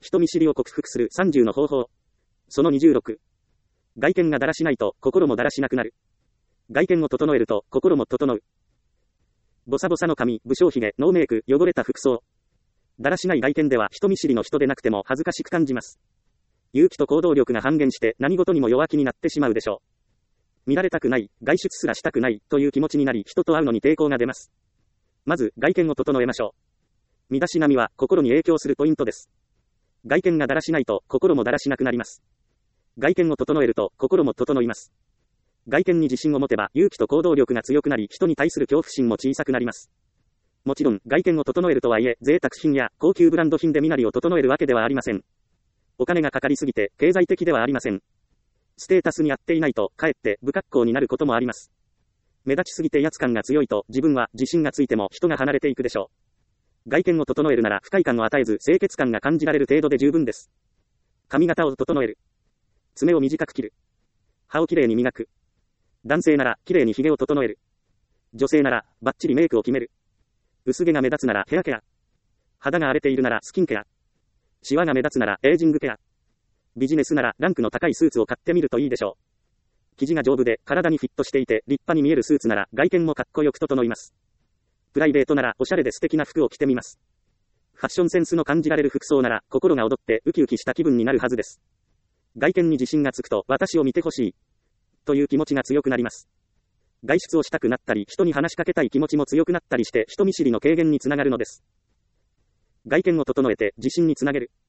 人見知りを克服する30の方法。その26。外見がだらしないと心もだらしなくなる。外見を整えると心も整う。ボサボサの髪、不精髭、ノーメイク、汚れた服装。だらしない外見では人見知りの人でなくても恥ずかしく感じます。勇気と行動力が半減して何事にも弱気になってしまうでしょう。見られたくない、外出すらしたくないという気持ちになり人と会うのに抵抗が出ます。まず外見を整えましょう。身だしなみは心に影響するポイントです。外見がだらしないと心もだらしなくなります。外見を整えると心も整います。外見に自信を持てば勇気と行動力が強くなり人に対する恐怖心も小さくなります。もちろん外見を整えるとはいえ贅沢品や高級ブランド品で身なりを整えるわけではありません。お金がかかりすぎて経済的ではありません。ステータスに合っていないとかえって不格好になることもあります。目立ちすぎて威圧感が強いと自分は自信がついても人が離れていくでしょう。外見を整えるなら不快感を与えず清潔感が感じられる程度で十分です。髪型を整える。爪を短く切る。歯をきれいに磨く。男性ならきれいに髭を整える。女性ならバッチリメイクを決める。薄毛が目立つならヘアケア。肌が荒れているならスキンケア。シワが目立つならエイジングケア。ビジネスならランクの高いスーツを買ってみるといいでしょう。生地が丈夫で体にフィットしていて立派に見えるスーツなら外見もかっこよく整います。プライベートならおしゃれで素敵な服を着てみます。ファッションセンスの感じられる服装なら心が踊ってウキウキした気分になるはずです。外見に自信がつくと私を見てほしいという気持ちが強くなります。外出をしたくなったり人に話しかけたい気持ちも強くなったりして人見知りの軽減につながるのです。外見を整えて自信につなげる。